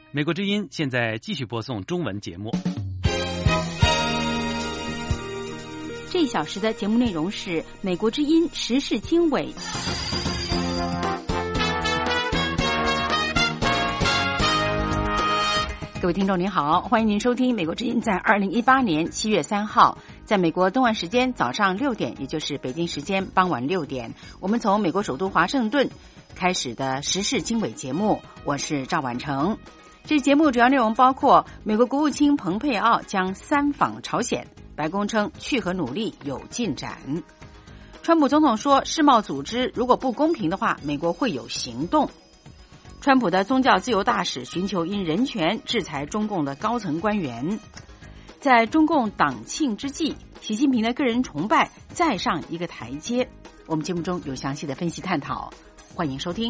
美国之音现在继续播送中文节目。 这一小时的节目内容是美国之音时事经纬。各位听众您好，欢迎您收听美国之音在2018年7月3号在美国东岸时间早上6点，也就是北京时间傍晚6点，我们从美国首都华盛顿开始的时事经纬节目，我是赵婉成。这节目主要内容包括美国国务卿蓬佩奥将3访朝鲜，白宫称去核努力有进展。川普总统说，世贸组织如果不公平的话，美国会有行动。川普的宗教自由大使寻求因人权制裁中共的高层官员。在中共党庆之际，习近平的个人崇拜再上一个台阶。我们节目中有详细的分析探讨，欢迎收听。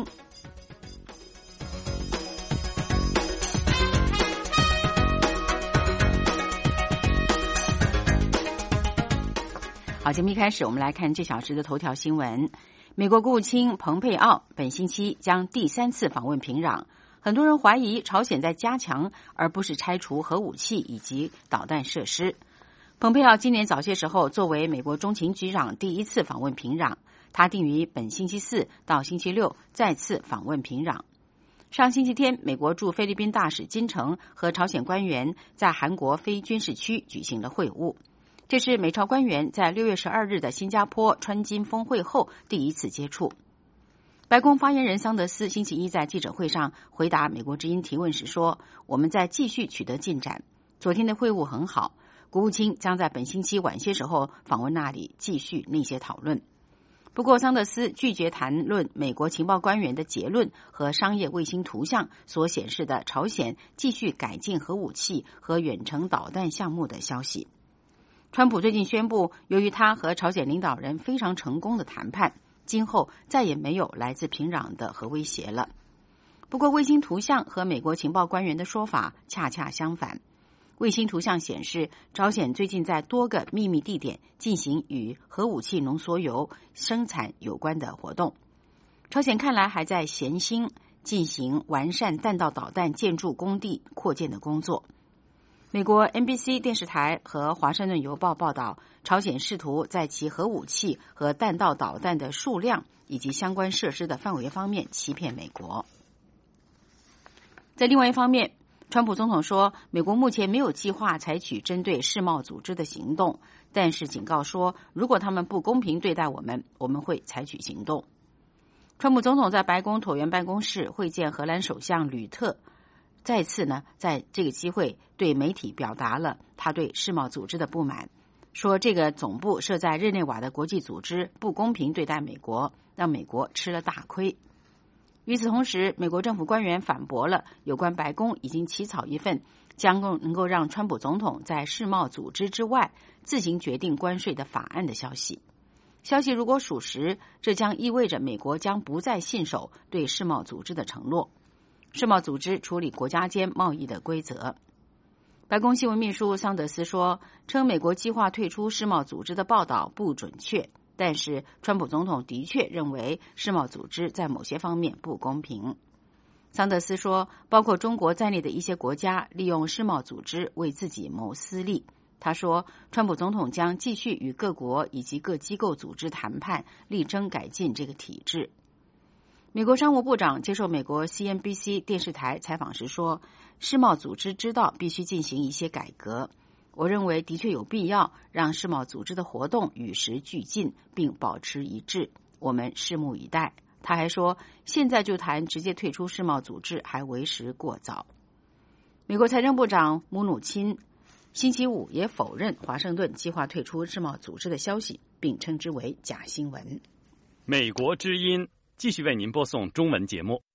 好，节目一开始，我们来看这小时的头条新闻。美国国务卿蓬佩奥本星期将第3次访问平壤，很多人怀疑朝鲜在加强而不是拆除核武器以及导弹设施。蓬佩奥今年早些时候作为美国中情局长第1次访问平壤，他定于本星期4到星期6再次访问平壤。上星期天，美国驻菲律宾大使金城和朝鲜官员在韩国非军事区举行了会晤。这是美朝官员在6月12日的新加坡川金峰会后第1次接触。白宫发言人桑德斯星期一在记者会上回答美国之音提问时说，我们在继续取得进展，昨天的会晤很好，国务卿将在本星期晚些时候访问那里继续那些讨论。不过桑德斯拒绝谈论美国情报官员的结论和商业卫星图像所显示的朝鲜继续改进核武器和远程导弹项目的消息。川普最近宣布，由于他和朝鲜领导人非常成功的谈判，今后再也没有来自平壤的核威胁了。不过卫星图像和美国情报官员的说法恰恰相反。卫星图像显示，朝鲜最近在多个秘密地点进行与核武器浓缩铀生产有关的活动。朝鲜看来还在咸兴进行完善弹道导弹建筑工地扩建的工作。美国 NBC 电视台和华盛顿邮报报道，朝鲜试图在其核武器和弹道导弹的数量以及相关设施的范围方面欺骗美国。在另外一方面，川普总统说，美国目前没有计划采取针对世贸组织的行动，但是警告说，如果他们不公平对待我们，我们会采取行动。川普总统在白宫椭圆办公室会见荷兰首相吕特，再次呢，在这个机会对媒体表达了他对世贸组织的不满，说这个总部设在日内瓦的国际组织不公平对待美国，让美国吃了大亏。与此同时，美国政府官员反驳了有关白宫已经起草一份将能够让川普总统在世贸组织之外自行决定关税的法案的消息。消息如果属实，这将意味着美国将不再信守对世贸组织的承诺。世贸组织处理国家间贸易的规则。白宫新闻秘书桑德斯说，称美国计划退出世贸组织的报道不准确，但是川普总统的确认为世贸组织在某些方面不公平。桑德斯说，包括中国在内的一些国家利用世贸组织为自己谋私利。他说，川普总统将继续与各国以及各机构组织谈判，力争改进这个体制。美国商务部长接受美国 CNBC 电视台采访时说，世贸组织知道必须进行一些改革，我认为的确有必要让世贸组织的活动与时俱进并保持一致，我们拭目以待。他还说，现在就谈直接退出世贸组织还为时过早。美国财政部长姆努钦星期五也否认华盛顿计划退出世贸组织的消息，并称之为假新闻。 美国之音继续为您播送中文节目。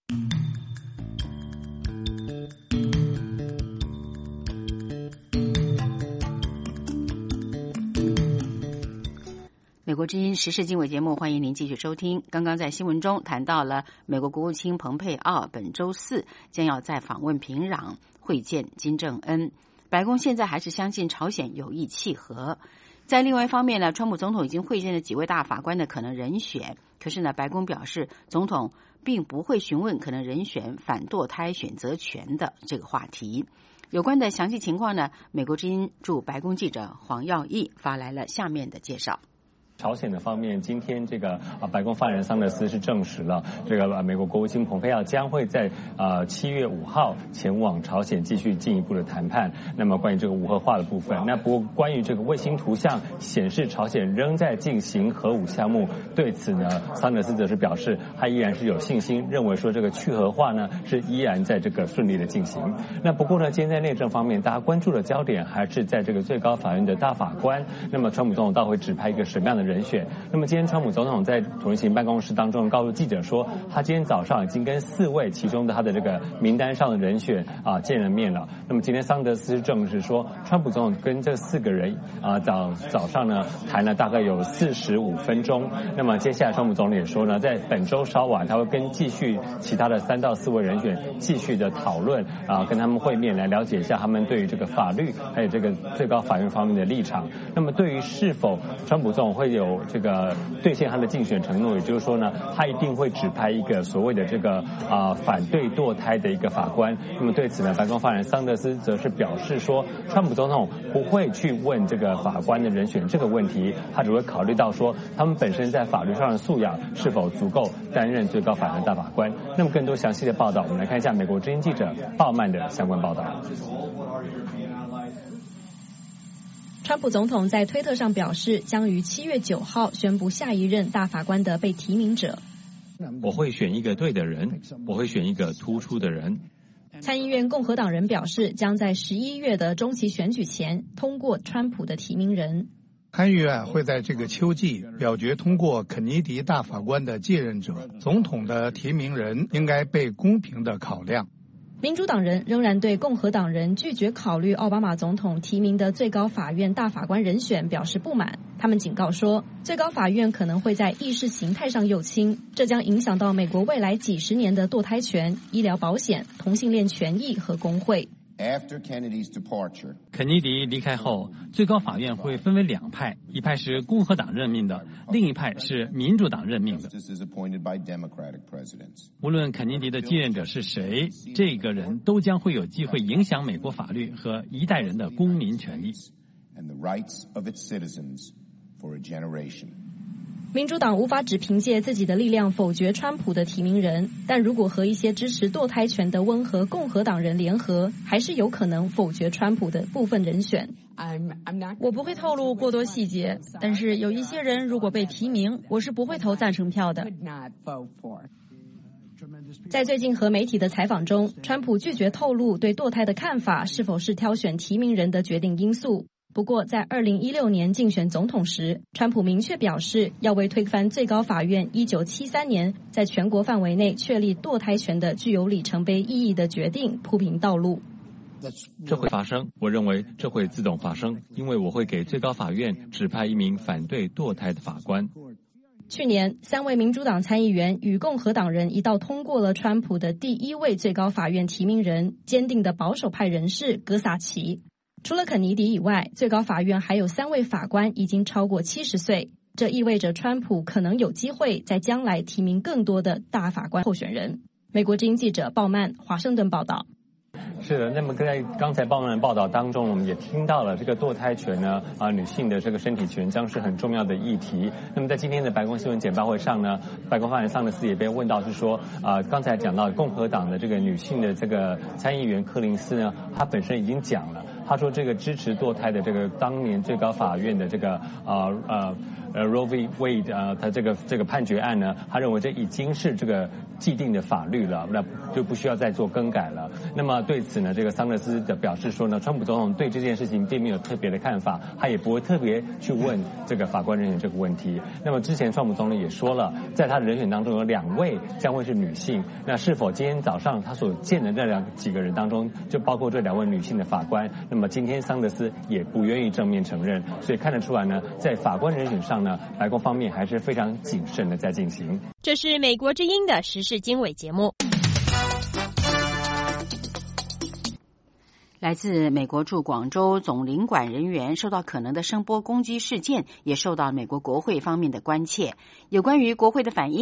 美国之音时事经纬节目，欢迎您继续收听。刚刚在新闻中谈到了美国国务卿蓬佩奥本周4将要再访问平壤会见金正恩。白宫现在还是相信朝鲜有意契合。在另外一方面呢，川普总统已经会见了几位大法官的可能人选，可是呢，白宫表示总统并不会询问可能人选反堕胎选择权的这个话题。有关的详细情况呢，美国之音驻白宫记者黄耀义发来了下面的介绍。 朝鲜的方面，今天这个白宫发言人桑德斯是证实了，这个美国国务卿蓬佩奥将会在7月5号前往朝鲜继续进一步的谈判。那么关于这个无核化的部分，那不过关于这个卫星图像显示朝鲜仍在进行核武项目，对此呢，桑德斯则是表示他依然是有信心，认为说这个去核化呢是依然在这个顺利的进行。那不过呢，今天在内政方面，大家关注的焦点还是在这个最高法院的大法官。那么川普总统到会指派一个什么样的人选？那么今天川普总统在主任行办公室当中告诉记者说，他今天早上已经跟4位其中的他的这个名单上的人选见了面了。那么今天桑德斯证实说，川普总统跟这4个人早上呢谈了大概有45分钟。那么接下来川普总统也说呢，在本周稍晚他会跟继续其他的3到4位人选继续的讨论跟他们会面，来了解一下他们对于这个法律还有这个最高法院方面的立场。那么对于是否川普总统会有这个兑现他的竞选承诺，也就是说呢，他一定会指派一个所谓的这个反对堕胎的一个法官。那么对此呢，白宫发言人桑德斯则是表示说，川普总统不会去问这个法官的人选这个问题，他只会考虑到说他们本身在法律上的素养是否足够担任最高法院大法官。那么更多详细的报道，我们来看一下美国之音记者鲍曼的相关报道。 川普总统在推特上表示，将于7月9号宣布下一任大法官的被提名者。 我会选一个对的人，我会选一个突出的人。 参议院共和党人表示，将在11月的中期选举前通过川普的提名人。 参议院会在这个秋季表决通过肯尼迪大法官的继任者，总统的提名人应该被公平地考量。 民主党人仍然对共和党人拒绝考虑奥巴马总统提名的最高法院大法官人选表示不满。他们警告说，最高法院可能会在意识形态上右倾，这将影响到美国未来几十年的堕胎权、医疗保险、同性恋权益和工会。 肯尼迪离开后，最高法院会分为2派，一派是共和党任命的，另一派是民主党任命的。无论肯尼迪的继任者是谁，这个人都将会有机会影响美国法律和一代人的公民权利。 民主党无法只凭借自己的力量否决川普的提名人，但如果和一些支持堕胎权的温和共和党人联合，还是有可能否决川普的部分人选。 我不会透露过多细节，但是有一些人如果被提名，我是不会投赞成票的。 在最近和媒体的采访中，川普拒绝透露对堕胎的看法是否是挑选提名人的决定因素。不过在2016年竞选总统时，川普明确表示要为推翻最高法院1973年在全国范围内确立堕胎权的具有里程碑意义的决定铺平道路。 这会发生，我认为这会自动发生，因为我会给最高法院指派一名反对堕胎的法官。 去年3位民主党参议员与共和党人一道通过了川普的第1位最高法院提名人，坚定的保守派人士戈萨奇。除了肯尼迪以外，最高法院还有3位法官已经超过70岁，这意味着川普可能有机会在将来提名更多的大法官候选人。美国之音记者鲍曼华盛顿报道。 是的，那么在刚才鲍曼的报道当中，我们也听到了这个堕胎权呢，女性的这个身体权将是很重要的议题。那么在今天的白宫新闻简报会上呢，白宫发言人桑德斯也被问到是说，刚才讲到共和党的这个女性的这个参议员柯林斯呢，她本身已经讲了，她说这个支持堕胎的这个当年最高法院的这个Roe v. Wade 他这个判决案呢，他认为这已经是这个既定的法律了，那就不需要再做更改了。那么对此呢，这个桑德斯的表示说呢，川普总统对这件事情并没有特别的看法，他也不会特别去问这个法官人选这个问题。那么之前川普总统也说了，在他的人选当中有2位将会是女性，那是否今天早上他所见的那几个人当中就包括这2位女性的法官？那么今天桑德斯也不愿意正面承认，所以看得出来呢，在法官人选上呢，白宫方面还是非常谨慎的在进行。 这是美国之音的时事经纬节目。 来自美国驻广州总领馆人员受到可能的声波攻击事件，也受到美国国会方面的关切。有关于国会的反应，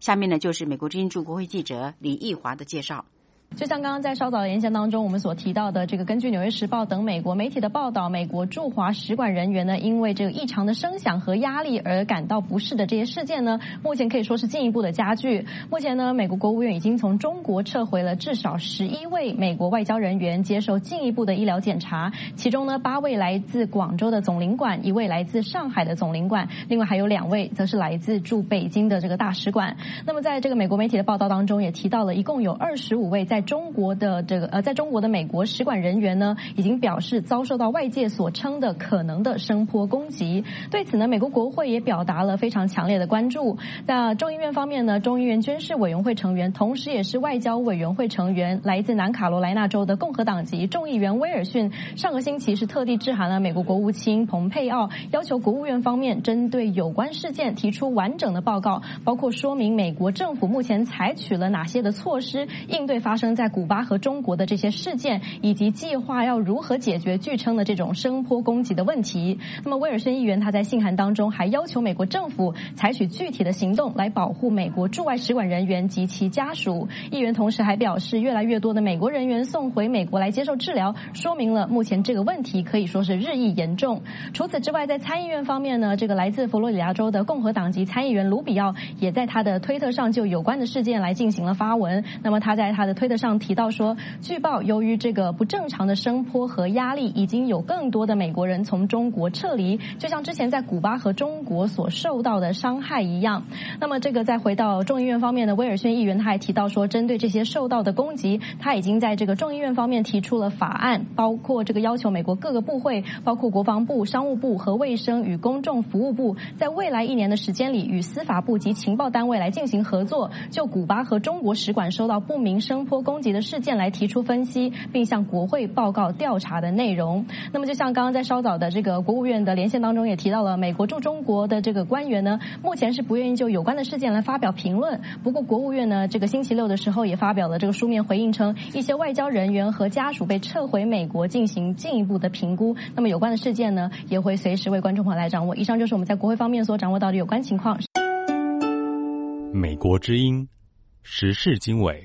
下面呢就是美国之音驻国会记者李义华的介绍。 就像刚刚在稍早的连线当中我们所提到的，这个根据《纽约时报》等美国媒体的报道，美国驻华使馆人员呢，因为这个异常的声响和压力而感到不适的这些事件呢，目前可以说是进一步的加剧。目前呢，美国国务院已经从中国撤回了至少11位美国外交人员接受进一步的医疗检查，其中呢8位来自广州的总领馆，1位来自上海的总领馆，另外还有2位则是来自驻北京的这个大使馆。那么在这个美国媒体的报道当中也提到了，一共有25位在中国的美国使馆人员呢，已经表示遭受到外界所称的可能的声波攻击。对此呢，美国国会也表达了非常强烈的关注。那众议院方面呢，众议院军事委员会成员，同时也是外交委员会成员，来自南卡罗来纳州的共和党籍众议员威尔逊，上个星期是特地致函了美国国务卿蓬佩奥，要求国务院方面针对有关事件提出完整的报告，包括说明美国政府目前采取了哪些的措施，应对发生在古巴和中国的这些事件，以及计划要如何解决据称的这种声波攻击的问题。那么威尔逊议员他在信函当中还要求美国政府采取具体的行动来保护美国驻外使馆人员及其家属。议员同时还表示，越来越多的美国人员送回美国来接受治疗，说明了目前这个问题可以说是日益严重。除此之外，在参议院方面呢，这个来自佛罗里达州的共和党籍参议员卢比奥也在他的推特上就有关的事件来进行了发文。那么他在他的推特上提到说，据报由于这个不正常的声波和压力，已经有更多的美国人从中国撤离，就像之前在古巴和中国所受到的伤害一样。那么这个再回到众议院方面的威尔逊议员他还提到说，针对这些受到的攻击，他已经在这个众议院方面提出了法案，包括这个要求美国各个部会，包括国防部、商务部和卫生与公众服务部，在未来1年的时间里与司法部及情报单位来进行合作，就古巴和中国使馆受到不明声波攻击的事件来提出分析，并向国会报告调查的内容。那么就像刚刚在稍早的这个国务院的连线当中也提到了，美国驻中国的这个官员呢，目前是不愿意就有关的事件来发表评论。不过国务院呢，这个星期6的时候也发表了这个书面回应称，一些外交人员和家属被撤回美国进行进一步的评估。那么有关的事件呢，也会随时为观众朋友来掌握。以上就是我们在国会方面所掌握到的有关情况。 美国之音时事经纬。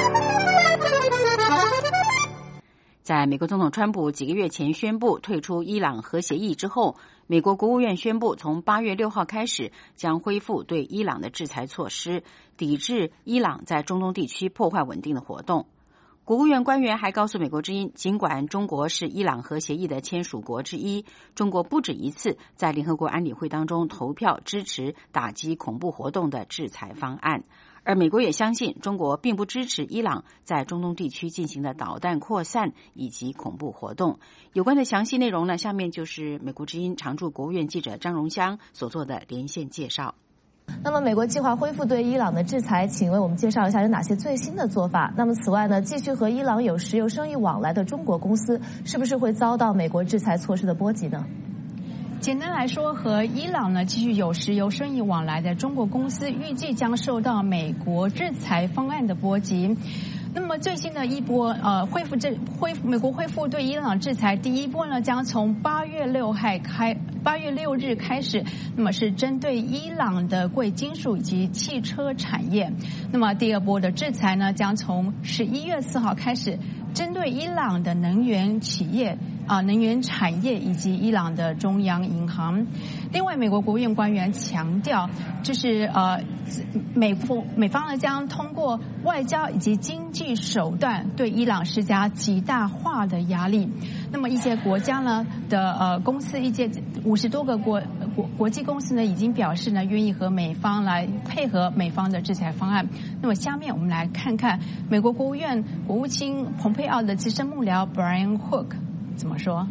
在美国总统川普几个月前宣布退出伊朗核协议之后，美国国务院宣布从8月6号开始将恢复对伊朗的制裁措施，抵制伊朗在中东地区破坏稳定的活动。国务院官员还告诉美国之音，尽管中国是伊朗核协议的签署国之一，中国不止一次在联合国安理会当中投票支持打击恐怖活动的制裁方案。而美国也相信中国并不支持伊朗在中东地区进行的导弹扩散以及恐怖活动。有关的详细内容呢，下面就是美国之音常驻国务院记者张荣香所做的连线介绍。 那么美国计划恢复对伊朗的制裁，请为我们介绍一下有哪些最新的做法。那么此外呢，继续和伊朗有石油生意往来的中国公司是不是会遭到美国制裁措施的波及呢？ 简单来说，和伊朗呢继续有石油生意往来的中国公司预计将受到美国制裁方案的波及。那么最新的一波美国恢复对伊朗制裁，第一波呢将从8月6日开始，那么是针对伊朗的贵金属以及汽车产业。那么第二波的制裁呢将从11月4号开始，针对伊朗的能源企业、能源产业以及伊朗的中央银行。另外，美国国务院官员强调，就是美方呢将通过外交以及经济手段对伊朗施加极大化的压力。那么一些国家呢的公司，一些50多个国际公司呢已经表示呢愿意和美方来配合美方的制裁方案。那么下面我们来看看美国国务院国务卿蓬佩奥的资深幕僚 Brian Hook 怎么说。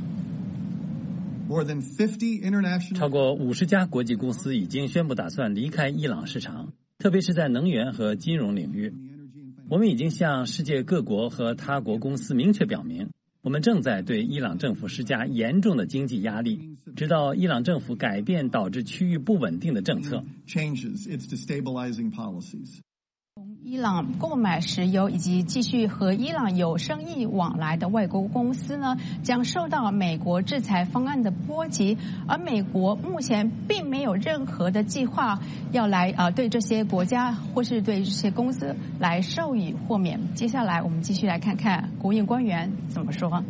超过50家国际公司已经宣布打算离开伊朗市场，特别是在能源和金融领域。我们已经向世界各国和他国公司明确表明，我们正在对伊朗政府施加严重的经济压力，直到伊朗政府改变导致区域不稳定的政策。 伊朗购买石油以及继续和伊朗有生意往来的外国公司呢，将受到美国制裁方案的波及，而美国目前并没有任何的计划要来对这些国家或是对这些公司来授予豁免。接下来我们继续来看看国务院官员怎么说。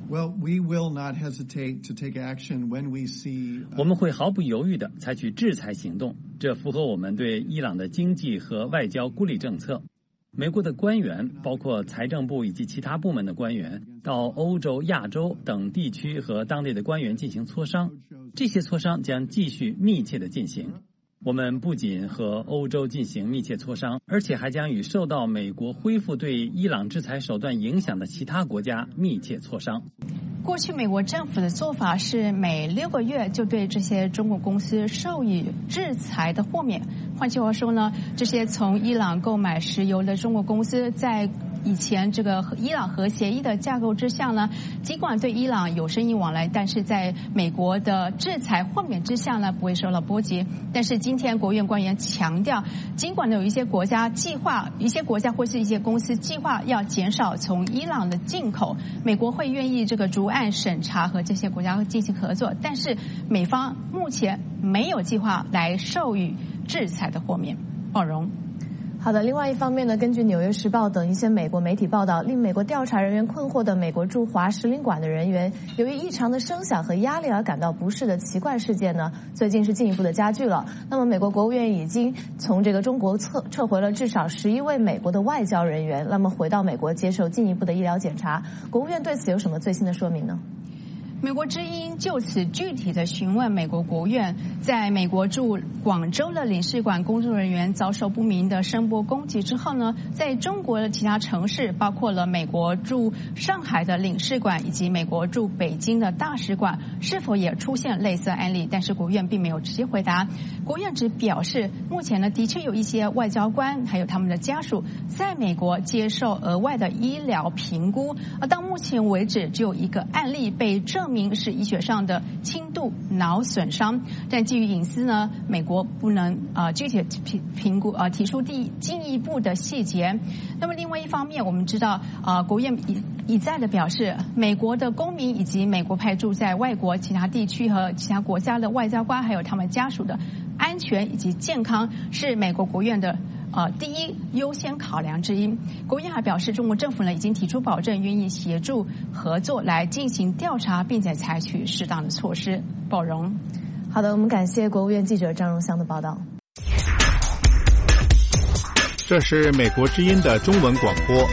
我们会毫不犹豫地采取制裁行动，这符合我们对伊朗的经济和外交孤立政策。美国的官员，包括财政部以及其他部门的官员，到欧洲、亚洲等地区和当地的官员进行磋商，这些磋商将继续密切地进行。我们不仅和欧洲进行密切磋商，而且还将与受到美国恢复对伊朗制裁手段影响的其他国家密切磋商。 过去美国政府的做法是每6个月就对这些中国公司授予制裁的豁免。换句话说呢，这些从伊朗购买石油的中国公司在以前这个伊朗核协议的架构之下呢，尽管对伊朗有生意往来，但是在美国的制裁豁免之下呢，不会受到波及。但是今天国务院官员强调，尽管有一些国家或是一些公司计划要减少从伊朗的进口，美国会愿意这个逐案审查和这些国家进行合作，但是美方目前没有计划来授予制裁的豁免。鲍荣。 好的，另外一方面呢，根据《纽约时报》等一些美国媒体报道，令美国调查人员困惑的美国驻华使领馆的人员，由于异常的声响和压力而感到不适的奇怪事件呢，最近是进一步的加剧了。那么，美国国务院已经从这个中国撤回了至少11位美国的外交人员，那么回到美国接受进一步的医疗检查。国务院对此有什么最新的说明呢？ 美国之音就此具体的询问美国国务院，在美国驻广州的领事馆工作人员遭受不明的声波攻击之后呢，在中国的其他城市，包括了美国驻上海的领事馆以及美国驻北京的大使馆，是否也出现类似案例？但是国务院并没有直接回答。国务院只表示，目前呢的确有一些外交官还有他们的家属在美国接受额外的医疗评估，而到目前为止只有一个案例被证明是医学上的轻度脑损伤，但基于隐私呢，美国不能具体评估提出进一步的细节。那么另外一方面，我们知道国务院一再的表示，美国的公民以及美国派驻在外国其他地区和其他国家的外交官还有他们家属的安全以及健康是美国国务院的第一优先考量之一。国务院还表示，中国政府呢已经提出保证，愿意协助合作来进行调查，并且采取适当的措施。鲍荣。 好的，我们感谢国务院记者张荣香的报道。 这是美国之音的中文广播。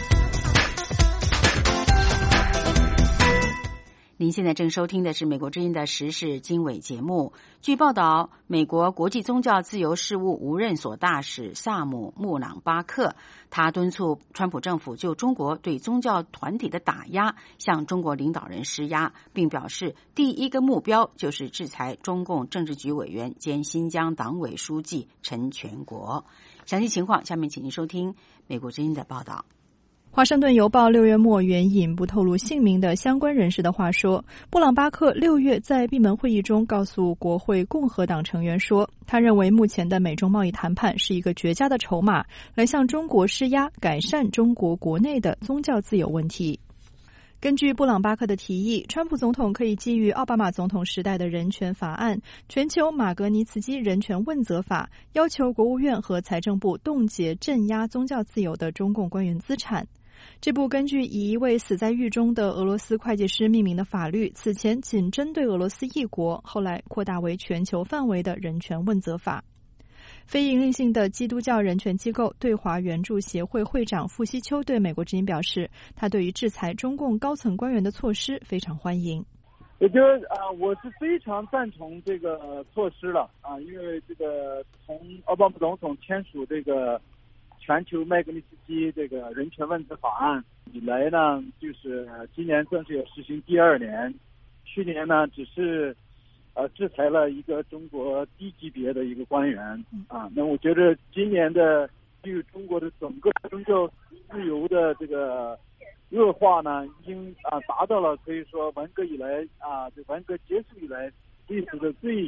您现在正收听的是美国之音的时事经纬节目。据报道，美国国际宗教自由事务无任所大使萨姆·穆朗巴克，他敦促川普政府就中国对宗教团体的打压向中国领导人施压，并表示第一个目标就是制裁中共政治局委员兼新疆党委书记陈全国。详细情况，下面请您收听美国之音的报道。 华盛顿邮报6月末援引不透露姓名的相关人士的话说，布朗巴克6月在闭门会议中告诉国会共和党成员说，他认为目前的美中贸易谈判是一个绝佳的筹码，来向中国施压，改善中国国内的宗教自由问题。根据布朗巴克的提议，川普总统可以基于奥巴马总统时代的人权法案、全球马格尼茨基人权问责法，要求国务院和财政部冻结镇压宗教自由的中共官员资产。这部根据以一位死在狱中的俄罗斯会计师命名的法律，此前仅针对俄罗斯一国，后来扩大为全球范围的人权问责法。非营利性的基督教人权机构对华援助协会会长傅西秋对美国之音表示，他对于制裁中共高层官员的措施非常欢迎。 我觉得我是非常赞同这个措施了因为这个从奥巴马总统签署这个全球麦格尼茨基这个人权问责法案以来呢，就是今年正是也实行第2年，去年呢只是制裁了一个中国低级别的一个官员那我觉得今年的对于中国的整个宗教自由的这个恶化呢，已经达到了可以说文革以来这文革结束以来历史的最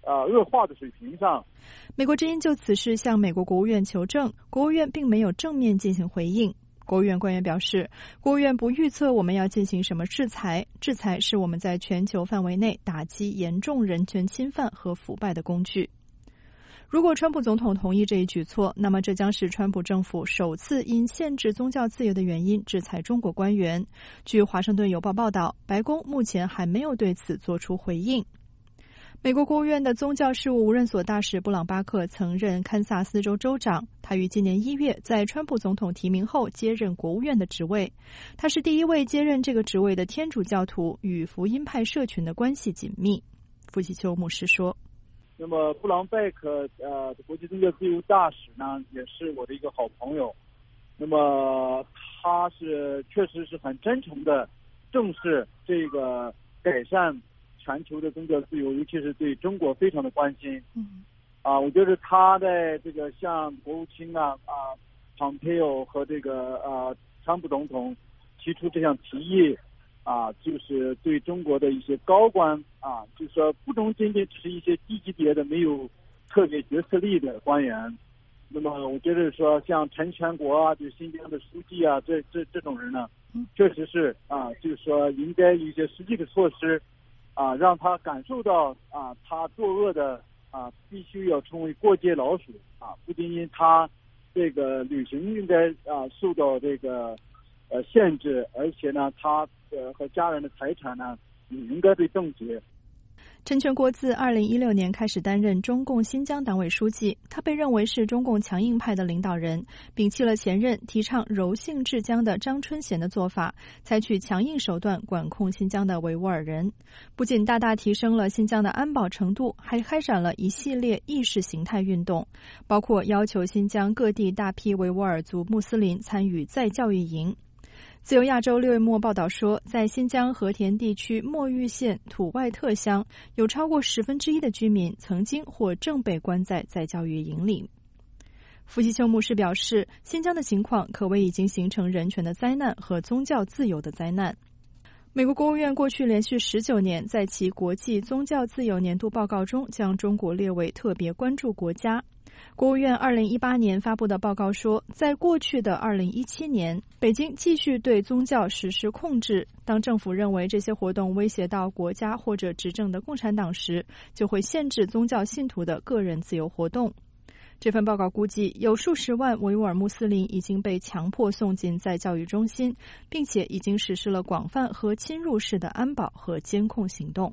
恶化的水平上。 美国之音就此事向美国国务院求证，国务院并没有正面进行回应。国务院官员表示，国务院不预测我们要进行什么制裁，制裁是我们在全球范围内打击严重人权侵犯和腐败的工具。如果川普总统同意这一举措，那么这将是川普政府首次因限制宗教自由的原因制裁中国官员。据华盛顿邮报报道，白宫目前还没有对此做出回应。美国国务院的宗教事务无任所大使布朗巴克曾任堪萨斯州州长，他于今年1月在川普总统提名后接任国务院的职位。他是第一位接任这个职位的天主教徒，与福音派社群的关系紧密。傅喜秋牧师说， 那么布朗贝克国际宗教自由大使呢，也是我的一个好朋友。那么他是确实是很真诚的正视这个改善全球的宗教自由，尤其是对中国非常的关心。我觉得他在这个向国务卿蓬佩奥和这个川普总统提出这项提议。就是对中国的一些高官就是说不仅仅只是一些低级别的没有特别决策力的官员。那么我觉得说像陈全国就是新疆的书记这种人呢，确实是就是说应该有一些实际的措施让他感受到他作恶的必须要成为过街老鼠不仅仅他这个旅行应该受到这个限制，而且呢他和家人的财产呢也应该被冻结。 陈全国自2016年开始担任中共新疆党委书记，他被认为是中共强硬派的领导人，摒弃了前任提倡柔性治疆的张春贤的做法，采取强硬手段管控新疆的维吾尔人，不仅大大提升了新疆的安保程度，还开展了一系列意识形态运动，包括要求新疆各地大批维吾尔族穆斯林参与再教育营。自由亚洲6月末报道说，在新疆和田地区墨玉县土外特乡，有超过1/10的居民曾经或正被关在再教育营里。傅喜秋牧师表示，新疆的情况可谓已经形成人权的灾难和宗教自由的灾难。美国国务院过去连续19年在其国际宗教自由年度报告中将中国列为特别关注国家。国务院2018年发布的报告说，在过去的2017年，北京继续对宗教实施控制。当政府认为这些活动威胁到国家或者执政的共产党时，就会限制宗教信徒的个人自由活动。这份报告估计，有数十万维吾尔穆斯林已经被强迫送进再教育中心，并且已经实施了广泛和侵入式的安保和监控行动。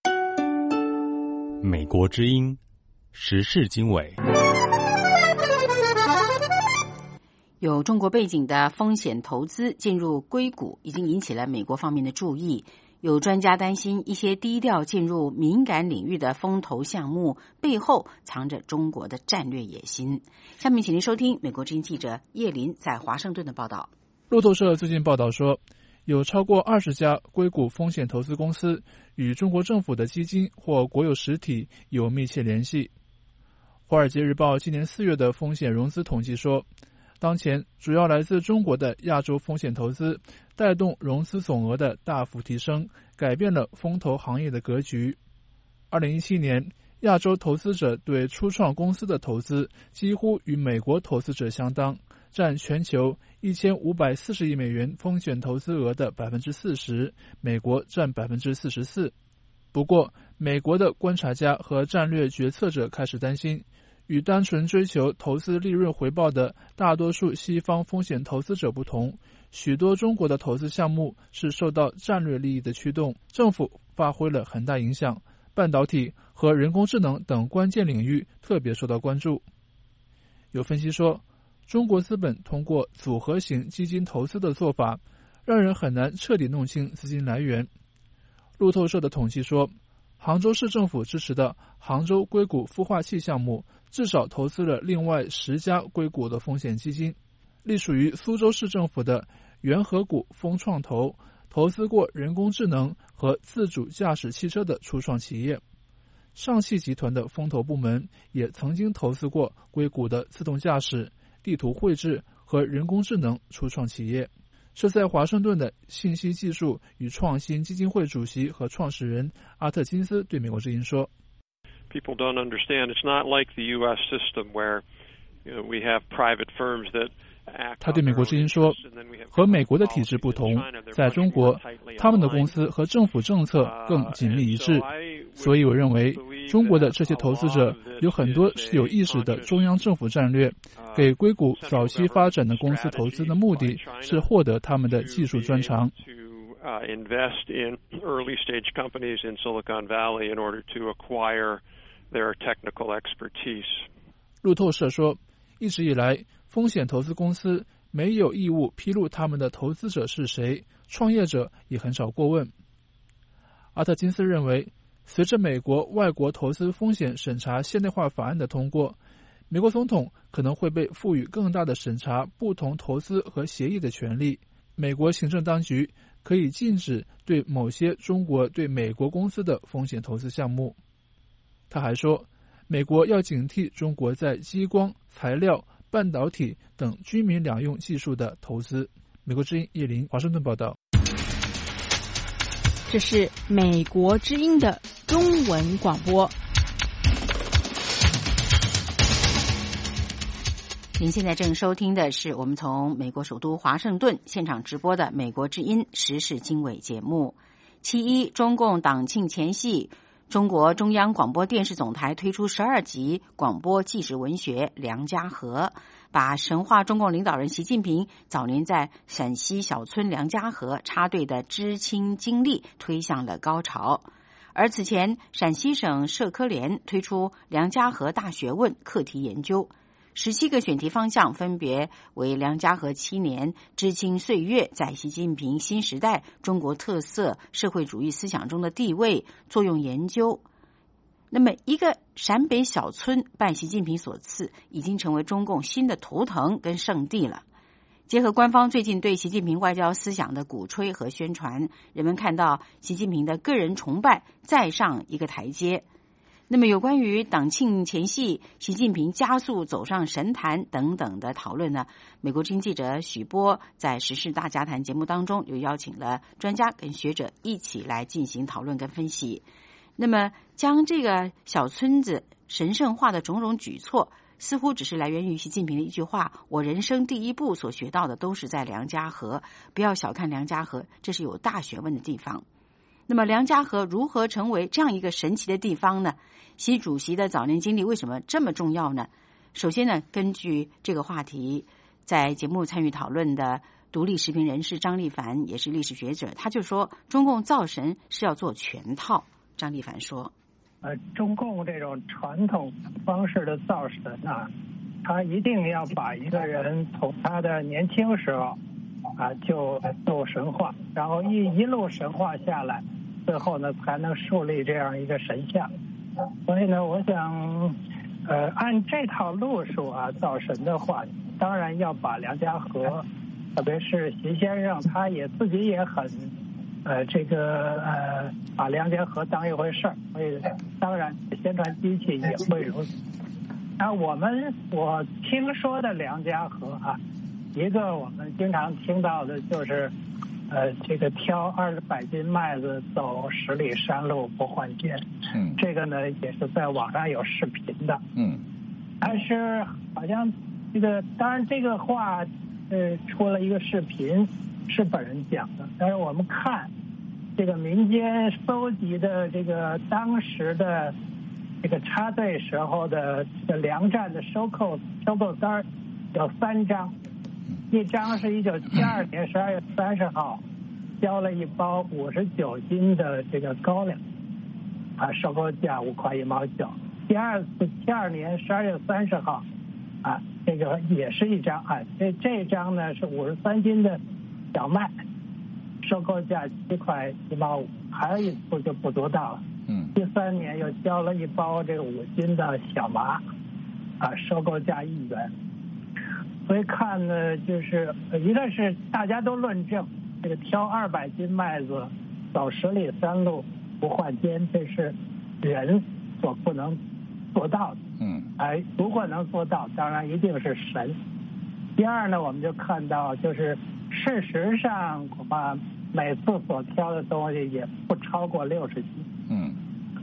美国之音时事经纬。 有中国背景的风险投资进入硅谷，已经引起了美国方面的注意。有专家担心，一些低调进入敏感领域的风投项目背后藏着中国的战略野心。下面请您收听美国之音记者叶林在华盛顿的报道。 路透社最近报道说，有超过20家硅谷风险投资公司与中国政府的基金或国有实体有密切联系。华尔街日报今年4月的风险融资统计说，当前主要来自中国的亚洲风险投资带动融资总额的大幅提升，改变了风投行业的格局。2017年，亚洲投资者对初创公司的投资几乎与美国投资者相当，占全球1540亿美元风险投资额的 40%， 美国占 44%。 不过，美国的观察家和战略决策者开始担心，与单纯追求投资利润回报的大多数西方风险投资者不同，许多中国的投资项目是受到战略利益的驱动，政府发挥了很大影响，半导体和人工智能等关键领域特别受到关注。有分析说，中国资本通过组合型基金投资的做法，让人很难彻底弄清资金来源。路透社的统计说，杭州市政府支持的杭州硅谷孵化器项目至少投资了另外10家硅谷的风险基金，隶属于苏州市政府的元和谷风创投投资过人工智能和自主驾驶汽车的初创企业。上汽集团的风投部门也曾经投资过硅谷的自动驾驶、地图绘制和人工智能初创企业。是在华盛顿的信息技术与创新基金会主席和创始人阿特金斯对美国之音说， people don't understand. It's not like the U.S. system where we have private firms that 他对美国之音说，和美国的体制不同，在中国，他们的公司和政府政策更紧密一致，所以我认为中国的这些投资者有很多是有意识的中央政府战略，给硅谷早期发展的公司投资的目的是获得他们的技术专长。 invest in early stage companies in Silicon Valley in order to acquire their technical expertise. 路透社说，一直以来，风险投资公司没有义务披露他们的投资者是谁，创业者也很少过问。阿特金斯认为，随着美国外国投资风险审查现代化法案的通过，美国总统可能会被赋予更大的审查不同投资和协议的权利。美国行政当局可以禁止对某些中国对美国公司的风险投资项目。他还说，美国要警惕中国在激光、材料、半导体等居民两用技术的投资。美国之音叶林华盛顿报道。 这是美国之音的中文广播。 您现在正收听的是我们从美国首都华盛顿现场直播的美国之音时事经纬节目。7.1中共党庆前夕，中国中央广播电视总台推出12集广播纪实文学《梁家河》，把神话中共领导人习近平早年在陕西小村梁家河插队的知青经历推向了高潮。而此前，陕西省社科联推出《梁家河大学问》课题研究，17个选题方向分别为梁家河7年知青岁月在习近平新时代中国特色社会主义思想中的地位、作用研究。那么一个陕北小村拜习近平所赐，已经成为中共新的图腾跟圣地了。结合官方最近对习近平外交思想的鼓吹和宣传，人们看到习近平的个人崇拜再上一个台阶。那么有关于党庆前夕习近平加速走上神坛等等的讨论呢，美国之音记者许波在时事大家谈节目当中又邀请了专家跟学者一起来进行讨论跟分析。那么将这个小村子神圣化的种种举措，似乎只是来源于习近平的一句话，我人生第一步所学到的都是在梁家河，不要小看梁家河，这是有大学问的地方。那么梁家河如何成为这样一个神奇的地方呢？习主席的早年经历为什么这么重要呢？首先呢，根据这个话题，在节目参与讨论的独立时评人士张立凡也是历史学者，他就说中共造神是要做全套。张立凡说， 中共这种传统方式的造神啊，他一定要把一个人从他的年轻时候就神化，然后一路神化下来，最后呢才能树立这样一个神像。所以呢，我想，按这套路数造神的话，当然要把梁家河，特别是习先生，他也自己也很，把梁家河当一回事儿，所以当然宣传机器也会如此。我听说的梁家河一个我们经常听到的就是，挑200斤麦子走10里山路不换肩。这个呢也是在网上有视频的。但是好像当然这个话，出了一个视频，是本人讲的。但是我们看这个民间搜集的这个当时的这个插队时候的粮站的收购单有3张。一张是1972年12月30号交了一包59斤的这个高粱，收购价5块1毛9。第二次72年12月30号这个也是一张这张呢是53斤的小麦，收购价7块1毛5。还有一次就不读到了。第3年又交了一包这个5斤的小麻，收购价1元。所以看呢，就是一个是大家都论证这个挑200斤麦子走10里山路不换肩，这是人所不能做到的。如果能做到，当然一定是神。第二呢，我们就看到就是事实上恐怕每次所挑的东西也不超过60斤。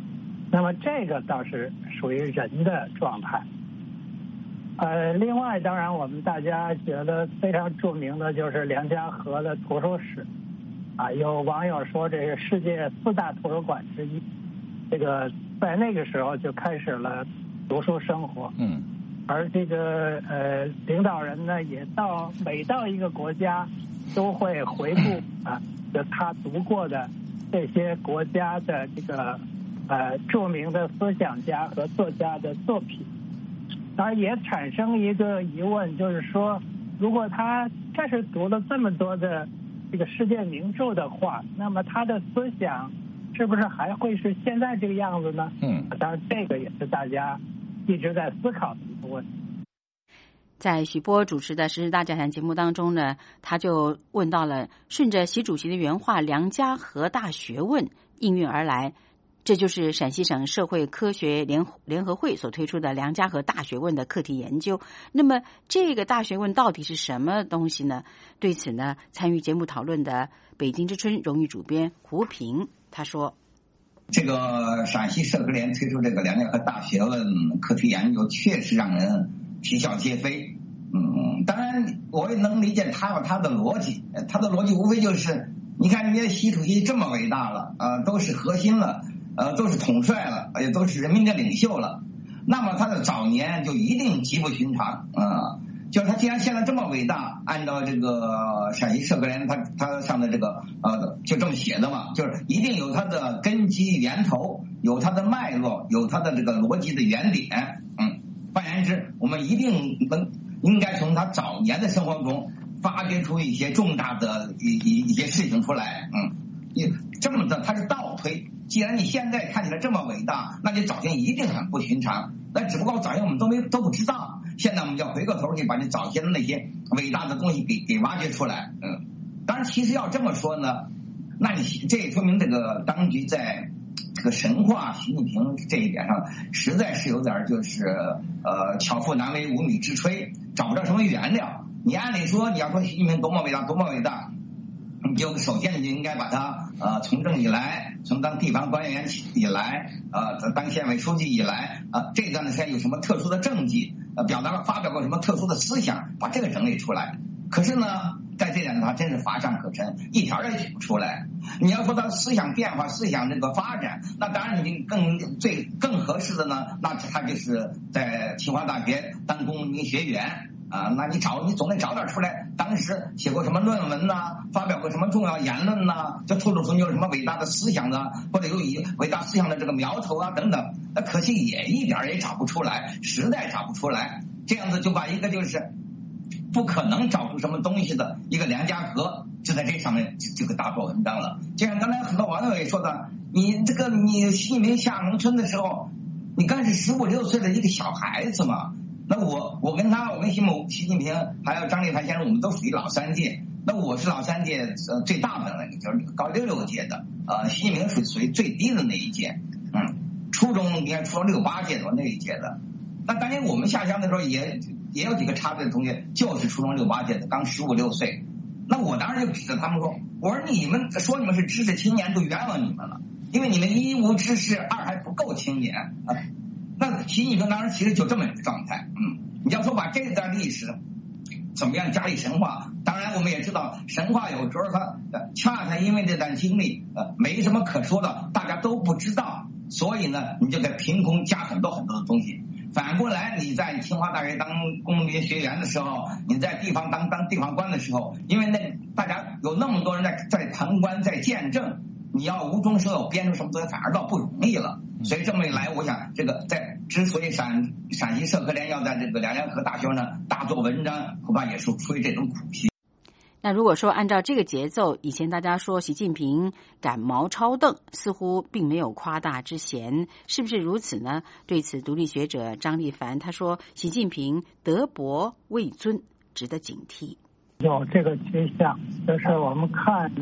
那么这个倒是属于人的状态。另外，当然我们大家觉得非常著名的就是梁家河的图书室，有网友说这是世界4大图书馆之一。这个在那个时候就开始了读书生活。而这个领导人呢，也每到一个国家都会回顾就他读过的这些国家的这个著名的思想家和作家的作品。当然也产生一个疑问，就是说，如果他确实读了这么多的这个世界名著的话，那么他的思想是不是还会是现在这个样子呢？当然这个也是大家一直在思考的一个问题。 在许波主持的《时事大家谈》节目当中呢，他就问到了顺着习主席的原话，梁家河大学问应运而来。这就是陕西省社会科学联合会所推出的梁家河大学问的课题研究。那么这个大学问到底是什么东西呢？对此呢，参与节目讨论的北京之春荣誉主编胡平他说， 这个陕西社科联推出这个梁家河大学问课题研究确实让人啼笑皆非。当然我也能理解他有他的逻辑，他的逻辑无非就是你看人家习主席这么伟大了，都是核心了，都是统帅了，也都是人民的领袖了，那么他的早年就一定极不寻常。就是他既然现在这么伟大，按照这个陕西社科联他上的这个就这么写的嘛，就是一定有他的根基源头，有他的脉络，有他的这个逻辑的原点。换言之，我们一定应该从他早年的生活中发掘出一些重大的一些事情出来。这么的他是倒推，既然你现在看起来这么伟大，那你早先一定很不寻常，那只不过早先我们都不知道，现在我们要回过头去把你早先的那些伟大的东西给挖掘出来。当然其实要这么说呢，那你这也说明这个当局在这个神话习近平这一点上实在是有点就是巧妇难为无米之炊，找不着什么原料。你按理说你要说习近平多么伟大多么伟大，你就首先你就应该把他从政以来，从当地方官员以来，当县委书记以来，这段的时间有什么特殊的政绩，发表过什么特殊的思想，把这个整理出来。可是呢，在这点的话真是乏善可陈，一条也举不出来。你要说他思想变化、思想这个发展，那当然你更合适的呢，那他就是在清华大学当公民学员。那你总得找点出来，当时写过什么论文呐，发表过什么重要言论呐，就透露出你有什么伟大的思想的，或者有伟大思想的这个苗头等等。那可惜也一点也找不出来，实在找不出来。这样子就把一个就是不可能找出什么东西的一个梁家河，就在这上面这个大做文章了。就像刚才很多网友也说的，你习近平下农村的时候，你刚是15、16岁的一个小孩子嘛。那我跟习近平还有张立凡先生，我们都属于老3届。那我是老3届最大的那个，就是高66届的。习近平属于最低的那一届。初中应该初中68届的那一届的。那当年我们下乡的时候也有几个插队的同学，就是初中68届的，刚15、16岁。那我当时就指着他们说，我说你们是知识青年，都冤枉你们了，因为你们一无知识，二还不够青年。那习近平当时其实就这么一个状态。你要说把这段历史怎么样加以神话，当然我们也知道神话有时候它恰恰因为这段经历没什么可说的，大家都不知道，所以呢你就在凭空加很多很多的东西。反过来你在清华大学当公民学员的时候，你在地方当地方官的时候，因为大家有那么多人在旁观在见证，你要无中生有编出什么东西反而倒不容易了。所以这么一来，我想这个之所以陕西社科联要在这个梁家河大学呢大做文章，恐怕也是出于这种苦心。 那如果说按照这个节奏，以前大家说习近平赶毛超邓，似乎并没有夸大之嫌，是不是如此呢？对此，独立学者张立凡他说，习近平德薄位尊，值得警惕。 有这个趋向，就是我们看，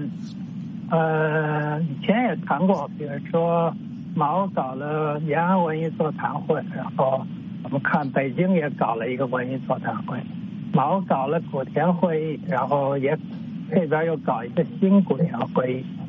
以前也谈过，比如说毛搞了延安文艺座谈会，然后我们看北京也搞了一个文艺座谈会。毛搞了古田会议，然后这边又搞一个新古田会议。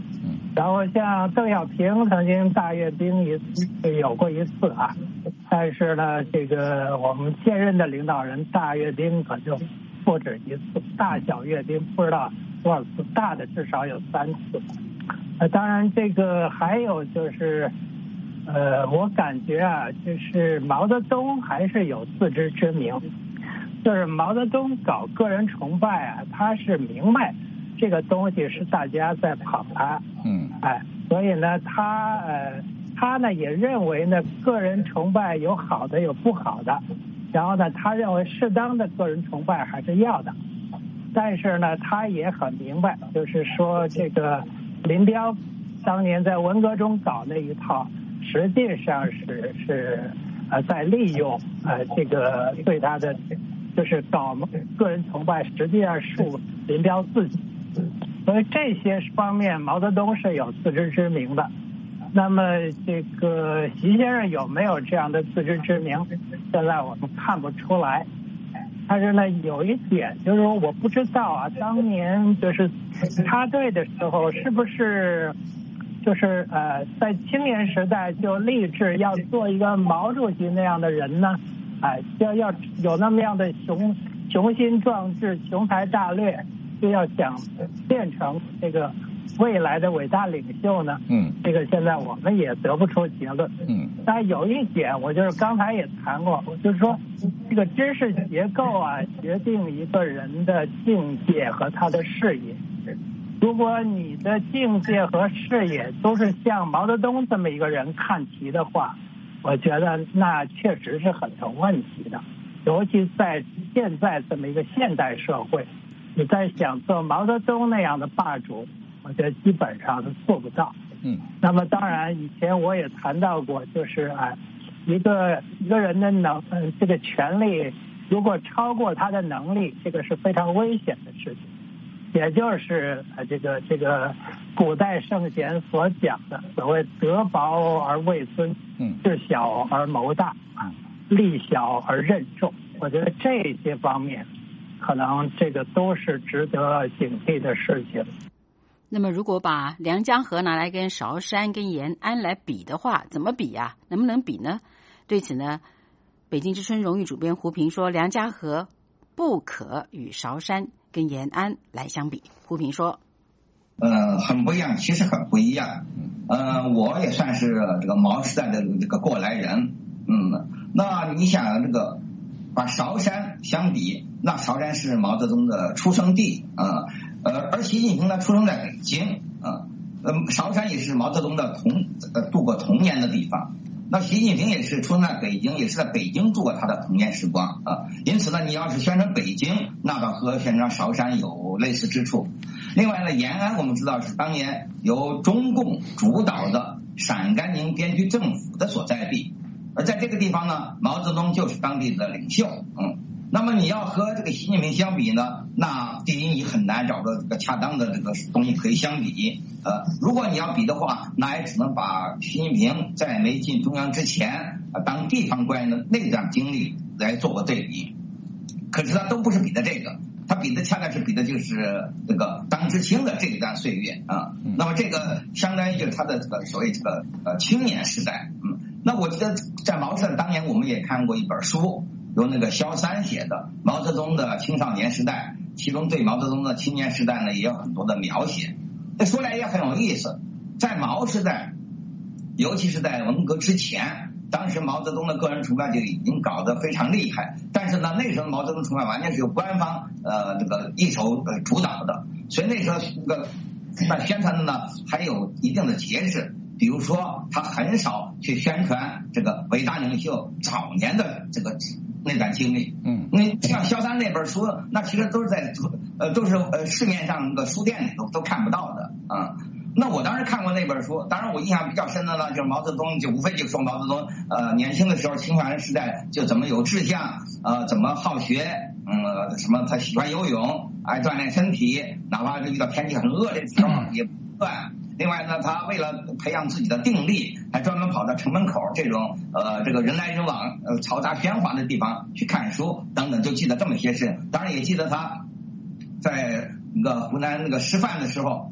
然后像邓小平曾经大阅兵有过一次啊，但是呢，这个我们现任的领导人大阅兵可就不止一次，大小阅兵不知道多少次，大的至少有3次。当然这个还有就是，我感觉啊，就是毛泽东还是有自知之明，就是毛泽东搞个人崇拜啊，他是明白这个东西是大家在捧他，所以呢，他呢也认为呢，个人崇拜有好的有不好的，然后呢，他认为适当的个人崇拜还是要的，但是呢，他也很明白，就是说这个林彪当年在文革中搞那一套，实际上是在利用这个对他的就是搞个人崇拜，实际上树林彪自己。所以这些方面毛泽东是有自知之明的。那么这个习先生有没有这样的自知之明，现在我们看不出来。但是呢，有一点就是说，我不知道啊，当年就是插队的时候，是不是就是在青年时代就立志要做一个毛主席那样的人呢？要有那么样的雄心壮志、雄才大略，就要想变成这个未来的伟大领袖呢？这个现在我们也得不出结论。但有一点，我就是刚才也谈过，我就是说，这个知识结构啊，决定一个人的境界和他的视野。如果你的境界和视野都是像毛泽东这么一个人看题的话，我觉得那确实是很成问题的。尤其在现在这么一个现代社会，你在想做毛泽东那样的霸主，我觉得基本上是做不到。那么当然以前我也谈到过，就是一个人的这个权力如果超过他的能力，这个是非常危险的事情。也就是这个古代圣贤所讲的所谓德薄而位尊，智小而谋大，力小而任重。我觉得这些方面可能这个都是值得警惕的事情。 那么如果把梁江河拿来跟韶山跟延安来比的话，怎么比啊？能不能比呢？对此呢，北京之春荣誉主编胡平说，梁家河不可与韶山跟延安来相比。胡平说很不一样，其实很不一样。我也算是这个毛时代的这个过来人。那你想这个把韶山相比，那韶山是毛泽东的出生地而习近平呢出生在北京韶山也是毛泽东的度过童年的地方。那习近平也是出生在北京，也是在北京度过他的童年时光因此呢，你要是宣传北京，那倒和宣传韶山有类似之处。另外呢，延安我们知道是当年由中共主导的陕甘宁边区政府的所在地，而在这个地方呢，毛泽东就是当地的领袖。那么你要和这个习近平相比呢，那第一你很难找到这个恰当的这个东西可以相比。如果你要比的话，那也只能把习近平在没进中央之前当地方官员的那段经历来做个对比。可是他都不是比的这个，他比的恰恰是比的就是这个当知青的这一段岁月那么这个相当于就是他的这个所谓这个青年时代。那我记得在毛时代当年我们也看过一本书，由那个萧三写的毛泽东的青少年时代，其中对毛泽东的青年时代呢也有很多的描写。这说来也很有意思，在毛时代，尤其是在文革之前，当时毛泽东的个人崇拜就已经搞得非常厉害，但是呢，那时候毛泽东崇拜完全是由官方这个一手主导的，所以那时候那宣传的呢还有一定的节制。比如说他很少去宣传这个伟大领袖早年的这个那段经历。你像萧三那本书，那其实都是市面上的书店里都看不到的那我当时看过那本书，当然我印象比较深的呢，就是毛泽东就无非就说毛泽东年轻的时候青少年时代就怎么有志向怎么好学什么他喜欢游泳，爱锻炼身体，哪怕是遇到天气很恶劣的时候也不断。另外呢，他为了培养自己的定力，还专门跑到城门口这种这个人来人往嘈杂喧哗的地方去看书等等，就记得这么些事。当然也记得他在那个湖南那个师范的时候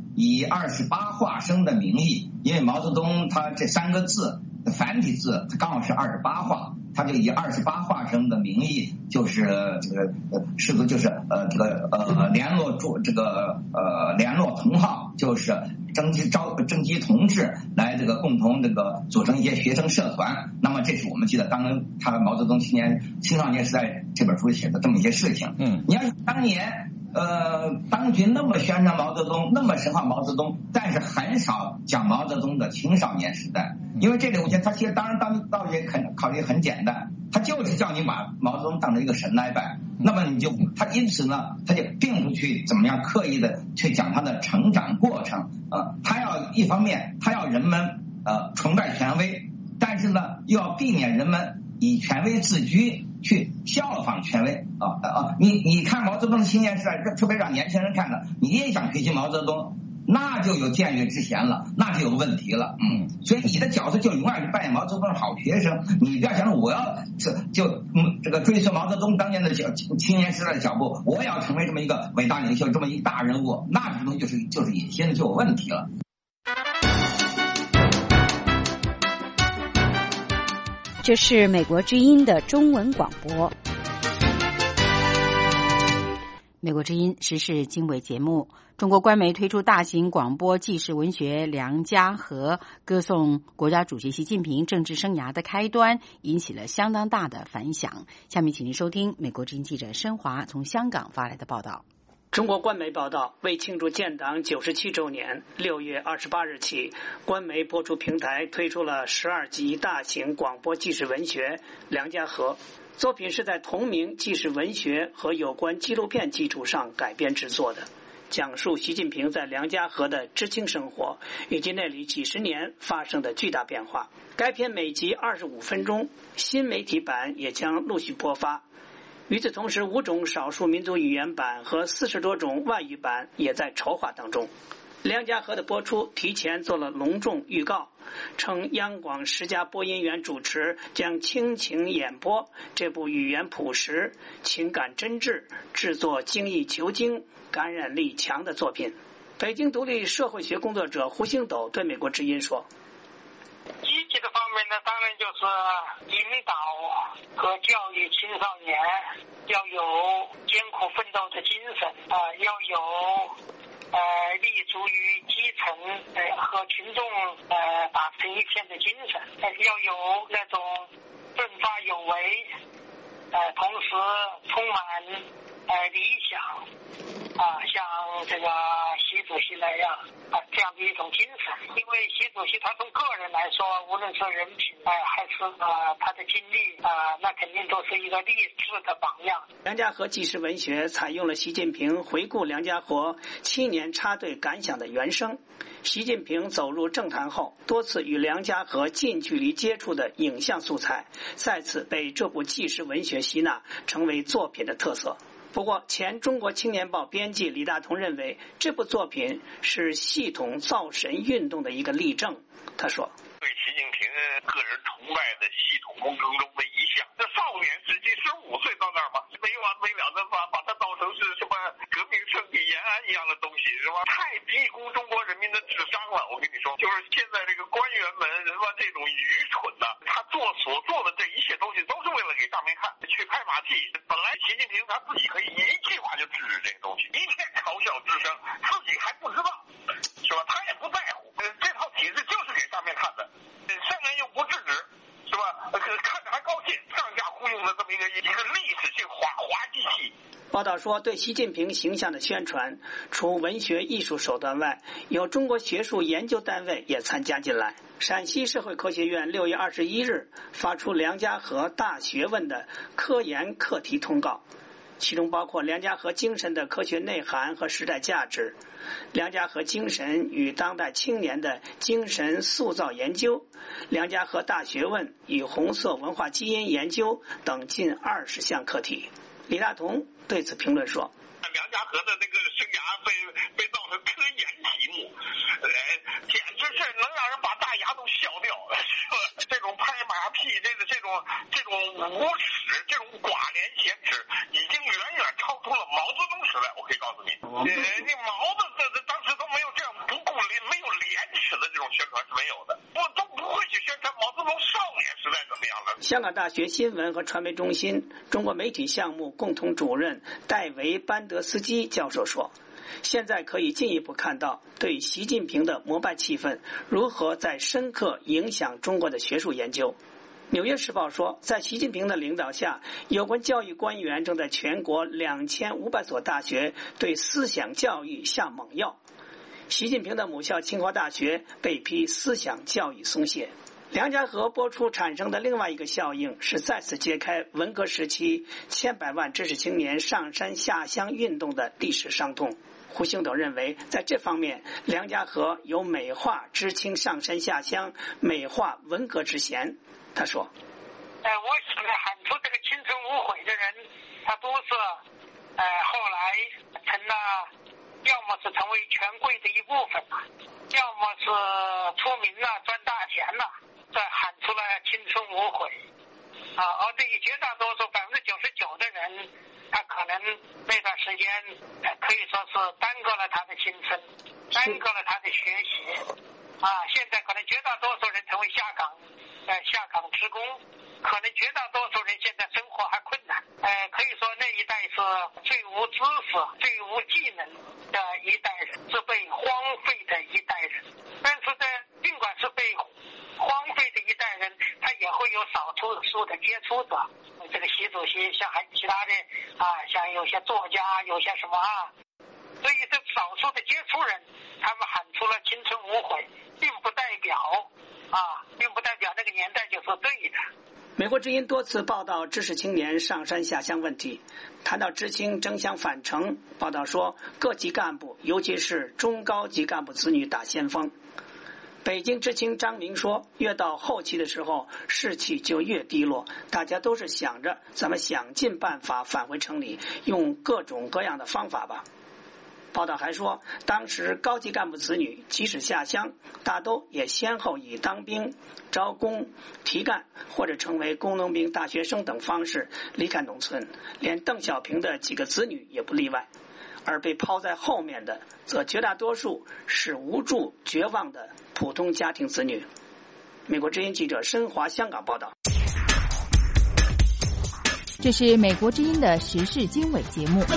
以28化生的名义，因为毛泽东他这3个字繁体字，它刚好是28画，他就以28化生的名义，就是这个试图就是联络同好，就是征集同志来这个共同这个组成一些学生社团。那么这是我们记得当他毛泽东青少年时代这本书写的这么一些事情。你要当年当局那么宣传毛泽东，那么神话毛泽东，但是很少讲毛泽东的青少年时代，因为这里我觉得他其实当然道理考虑很简单，他就是叫你把毛泽东当成一个神来拜，那么他因此呢，他就并不去怎么样刻意的去讲他的成长过程他要一方面他要人们崇拜权威，但是呢又要避免人们以权威自居，去效仿权威你看毛泽东的青年时代，特别让年轻人看的，你也想学习毛泽东，那就有僭越之嫌了，那就有问题了。所以你的角色就永远是扮演毛泽东的好学生，你不要想我要这个追随毛泽东当年的青年时代的脚步，我也要成为这么一个伟大领袖，这么一大人物，那这东西就是野心，就有问题了。 这是美国之音的中文广播。美国之音时事经纬节目，中国官媒推出大型广播纪实文学《梁家河》，歌颂国家主席习近平政治生涯的开端，引起了相当大的反响。下面请您收听美国之音记者申华从香港发来的报道。 中国官媒报道，为庆祝建党97周年，6月28日起，官媒播出平台推出了12集大型广播纪实文学《梁家河》。作品是在同名纪实文学和有关纪录片基础上改编制作的，讲述习近平在梁家河的知青生活以及那里几十年发生的巨大变化。该片每集25分钟，新媒体版也将陆续播发。与此同时，5种少数民族语言版和40多种外语版也在筹划当中。梁家河的播出提前做了隆重预告，称央广10家播音员主持将倾情演播这部语言朴实、情感真挚、制作精益求精、感染力强的作品。北京独立社会学工作者胡星斗对美国之音说： 积极的方面呢，当然就是引导和教育青少年要有艰苦奋斗的精神要有立足于基层和群众打成一片的精神要有那种奋发有为同时充满理想像这个习主席那样这样的一种精神。因为习主席他从个人来说，无论是人品还是他的经历那肯定都是一个励志的榜样。 梁家河纪实文学采用了习近平回顾梁家河7年插队感想的原声，习近平走入政坛后多次与梁家河近距离接触的影像素材再次被这部纪实文学吸纳，成为作品的特色。不过，前中国青年报编辑李大同认为，这部作品是系统造神运动的一个例证。他说： 对习近平个人崇拜的系统工程中的一项，这少年时期15岁到那儿嘛，没完没了的把它当成是什么革命圣地延安一样的东西，是吧？太低估中国人民的智商了。我跟你说，就是现在这个官员们是吧，这种愚蠢呢，他所做的这一切东西都是为了给上面看，去拍马屁。本来习近平他自己可以一句话就制止这个东西，一片嘲笑之声，自己还不知道，是吧？他也不在乎，这套体制就是给上面看的，上面又不制止，是吧？看着还高兴，上下呼应的这么一个历史性滑稽戏。 报道说，对习近平形象的宣传，除文学艺术手段外，有中国学术研究单位也参加进来。陕西社会科学院6月21日发出梁家河大学问的科研课题通告，其中包括梁家河精神的科学内涵和时代价值，梁家河精神与当代青年的精神塑造研究，梁家河大学问与红色文化基因研究等近20项课题。李大同对此评论说： 梁家河的那个生涯被造成科研题目，简直是能让人把大牙都笑掉。这种拍马屁，这种无耻，这种寡廉鲜耻，已经远远超出了毛泽东时代。我可以告诉你，你毛子当时都没有这样的这种宣传是没有的，都不会去宣传毛泽东少年时代怎么样了。 香港大学新闻和传媒中心中国媒体项目共同主任戴维·班德斯基教授说，现在可以进一步看到对习近平的膜拜气氛如何在深刻影响中国的学术研究。纽约时报说，在习近平的领导下，有关教育官员正在全国2500所大学对思想教育下猛药。习近平的母校清华大学被批思想教育松懈。梁家河播出产生的另外一个效应是再次揭开文革时期千百万知识青年上山下乡运动的历史伤痛。胡兴斗认为，在这方面，梁家河有美化知青上山下乡、美化文革之嫌。他说：“ 我想喊出这个青春无悔的人，他都是后来成了，要么是成为权贵的一部分了，要么是出名了赚大钱了，再喊出了青春无悔。而对于绝大多数99%的人，他可能那段时间可以说是耽搁了他的青春，耽搁了他的学习。现在可能绝大多数人成为下岗职工，可能绝大多数人现在生活还困难。可以说那一代是最无知识、最无技能的一代人，是被荒废的一代人。但是呢，尽管是被荒废的一代人，他也会有少数的接触者。这个习主席像还其他的像有些作家，有些什么所以这少数的接触人，他们喊出了青春无悔，并不代表那个年代就是对的。 美国之音多次报道知识青年上山下乡问题，谈到知青争相返城，报道说各级干部，尤其是中高级干部子女打先锋。北京知青张明说，越到后期的时候，士气就越低落，大家都是想着咱们想尽办法返回城里，用各种各样的方法吧。报道还说，当时高级干部子女即使下乡，大都也先后以当兵、招工、提干或者成为工农兵、大学生等方式离开农村，连邓小平的几个子女也不例外。而被抛在后面的，则绝大多数是无助、绝望的普通家庭子女。美国之音记者申华香港报道。 这是美国之音的时事经纬节目。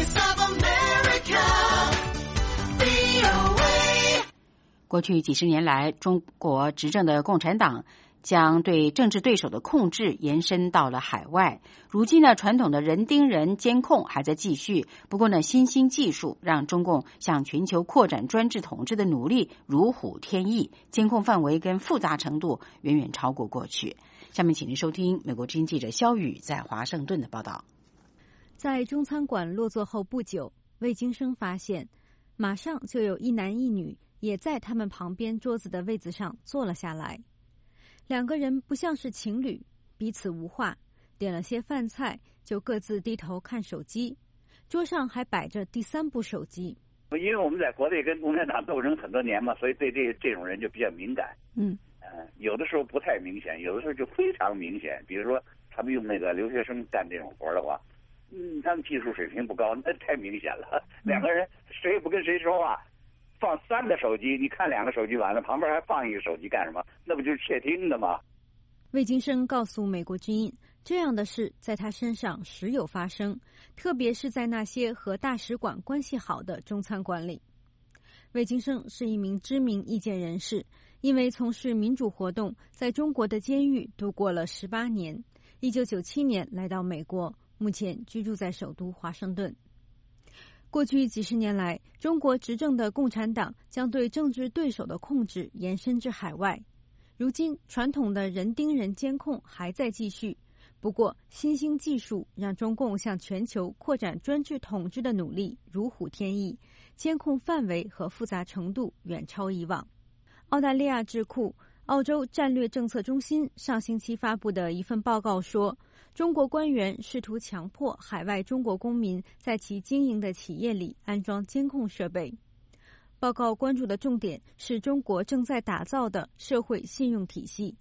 过去几十年来，中国执政的共产党将对政治对手的控制延伸到了海外。如今呢，传统的人盯人监控还在继续，不过呢，新兴技术让中共向全球扩展专制统治的努力如虎添翼，监控范围跟复杂程度远远超过过去。下面请您收听美国之音记者肖宇在华盛顿的报道。 在中餐馆落座后不久，魏京生发现马上就有一男一女也在他们旁边桌子的位子上坐了下来。两个人不像是情侣，彼此无话，点了些饭菜就各自低头看手机，桌上还摆着第三部手机。 因为我们在国内跟共产党斗争很多年嘛，所以对这种人就比较敏感。有的时候不太明显，有的时候就非常明显。比如说他们用那个留学生干这种活的话，他们技术水平不高，那太明显了。两个人谁也不跟谁说话，放3个手机，你看2个手机完了，旁边还放1个手机干什么？那不就是窃听的吗？ 魏京生告诉美国之音，这样的事在他身上时有发生，特别是在那些和大使馆关系好的中餐馆里。魏京生是一名知名意见人士，因为从事民主活动，在中国的监狱度过了18年。1997年来到美国，目前居住在首都华盛顿。过去几十年来，中国执政的共产党将对政治对手的控制延伸至海外。如今，传统的人盯人监控还在继续，不过新兴技术让中共向全球扩展专制统治的努力如虎添翼，监控范围和复杂程度远超以往。澳大利亚智库澳洲战略政策中心上星期发布的一份报告说，中国官员试图强迫海外中国公民在其经营的企业里安装监控设备。报告关注的重点是中国正在打造的社会信用体系。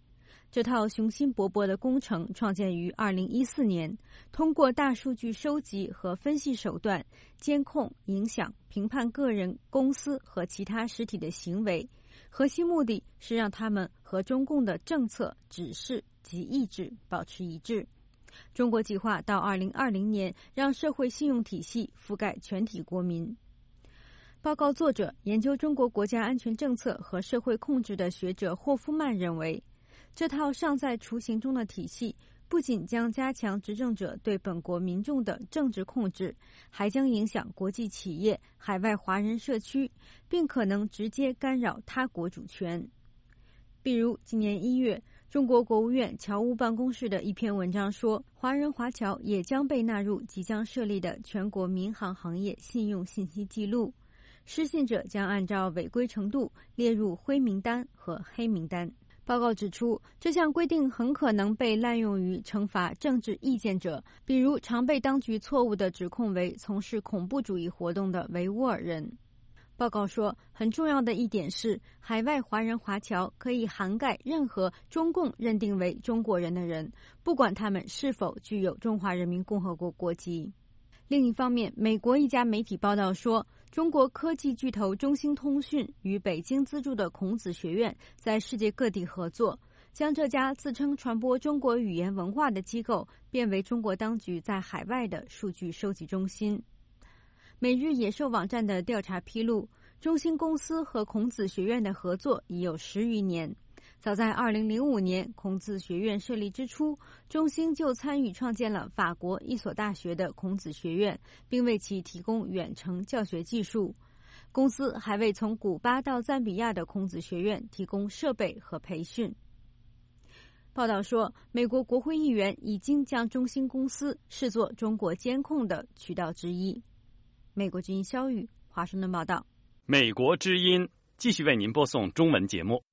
这套雄心勃勃的工程创建于2014年，通过大数据收集和分析手段，监控、影响、评判个人、公司和其他实体的行为，核心目的是让他们和中共的政策、指示及意志保持一致。中国计划到2020年让社会信用体系覆盖全体国民。报告作者、研究中国国家安全政策和社会控制的学者霍夫曼认为，这套尚在雏形中的体系不仅将加强执政者对本国民众的政治控制，还将影响国际企业、海外华人社区，并可能直接干扰他国主权。比如今年1月，中国国务院侨务办公室的一篇文章说，华人华侨也将被纳入即将设立的全国民航行业信用信息记录，失信者将按照违规程度列入灰名单和黑名单。报告指出，这项规定很可能被滥用于惩罚政治意见者，比如常被当局错误地指控为从事恐怖主义活动的维吾尔人。报告说，很重要的一点是，海外华人华侨可以涵盖任何中共认定为中国人的人，不管他们是否具有中华人民共和国国籍。另一方面，美国一家媒体报道说，中国科技巨头中兴通讯与北京资助的孔子学院在世界各地合作，将这家自称传播中国语言文化的机构变为中国当局在海外的数据收集中心。每日野兽网站的调查披露，中兴公司和孔子学院的合作已有10余年。早在2005年孔子学院设立之初，中兴就参与创建了法国一所大学的孔子学院，并为其提供远程教学技术。公司还为从古巴到赞比亚的孔子学院提供设备和培训。报道说，美国国会议员已经将中兴公司视作中国监控的渠道之一。美国之音肖宇华盛顿报道。 美国之音继续为您播送中文节目。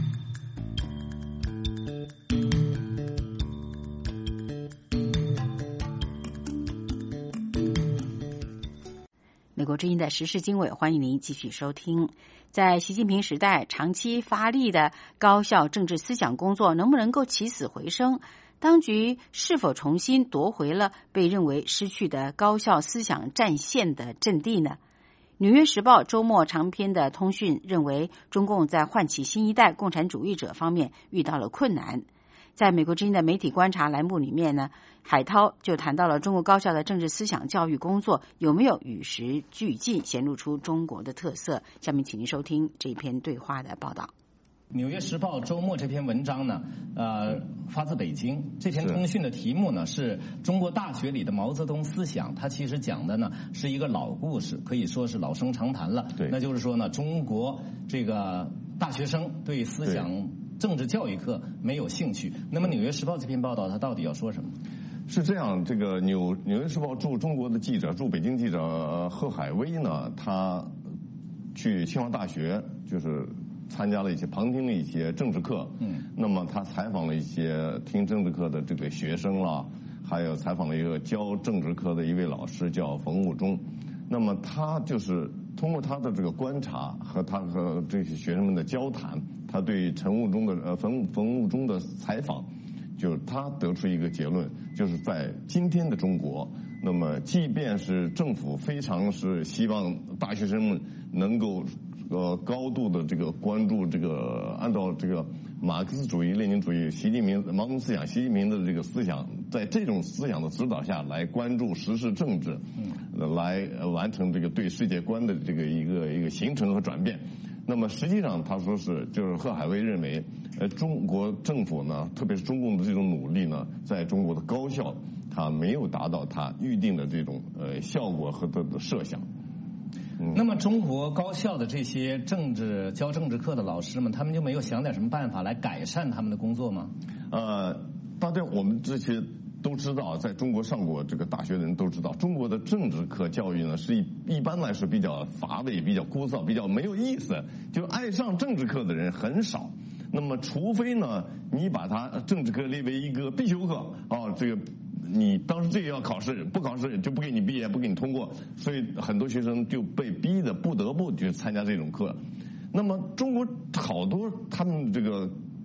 美国之音的时事经纬，欢迎您继续收听。在习近平时代，长期发力的高校政治思想工作能不能够起死回生？当局是否重新夺回了被认为失去的高校思想战线的阵地呢？纽约时报周末长篇的通讯认为，中共在唤起新一代共产主义者方面遇到了困难。在美国之音的媒体观察栏目里面呢，海涛就谈到了中国高校的政治思想教育工作有没有与时俱进，显露出中国的特色。下面请您收听这篇对话的报道。 纽约时报周末这篇文章呢，发自北京。这篇通讯的题目呢是中国大学里的毛泽东思想，它其实讲的呢是一个老故事，可以说是老生常谈了。对，那就是说呢，中国这个大学生对思想政治教育课没有兴趣。那么纽约时报这篇报道它到底要说什么？ 是这样，这个纽约时报驻中国的记者，驻北京记者贺海威呢，他去清华大学就是参加了旁听了一些政治课，那么他采访了一些听政治课的这个学生啦，还有采访了一个教政治课的一位老师叫冯悟中。那么他就是通过他的这个观察和他和这些学生们的交谈，他对冯悟中的采访，就是他得出一个结论，就是在今天的中国，那么即便是政府非常是希望大学生们能够高度的这个关注这个按照这个马克思主义、列宁主义、毛泽东思想、习近平的这个思想，在这种思想的指导下来关注时事政治，来完成这个对世界观的这个一个形成和转变。那么实际上他说就是贺海威认为，中国政府呢，特别是中共的这种努力呢，在中国的高校它没有达到它预定的这种效果和它的设想。 那么中国高校的这些教政治课的老师们，他们就没有想点什么办法来改善他们的工作吗？ 大家我们这些都知道，在中国上过这个大学的人都知道，中国的政治课教育呢是一般来说比较乏味、比较枯燥、比较没有意思，就爱上政治课的人很少。那么除非呢，你把它政治课列为一个必修课这个你当时这个要考试，不考试就不给你毕业，不给你通过，所以很多学生就被逼的不得不去参加这种课。那么中国好多他们这个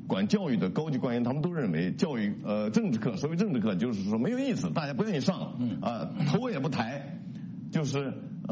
管教育的高级官员，他们都认为教育政治课，所谓政治课就是说没有意思，大家不愿意上，头也不抬，就是